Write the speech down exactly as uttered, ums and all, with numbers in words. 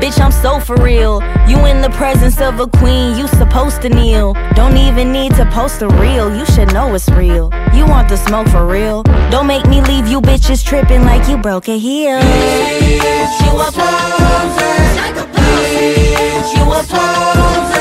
Bitch, I'm so for real. You in the presence of a queen, you supposed to kneel. Don't even need to post a reel, you should know it's real. You want the smoke for real? Don't make me leave you bitches tripping like you broke a heel. Bitch, you a poser, like a poser. Bitch, you a poser.